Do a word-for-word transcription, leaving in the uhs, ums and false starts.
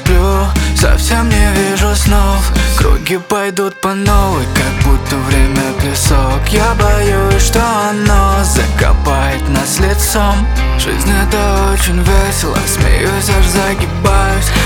сплю, совсем не вижу снов. Круги пойдут по новой, как будто время песок. Я боюсь, что оно закопает нас лицом. Жизнь — это очень весело, смеюсь, аж загибаюсь.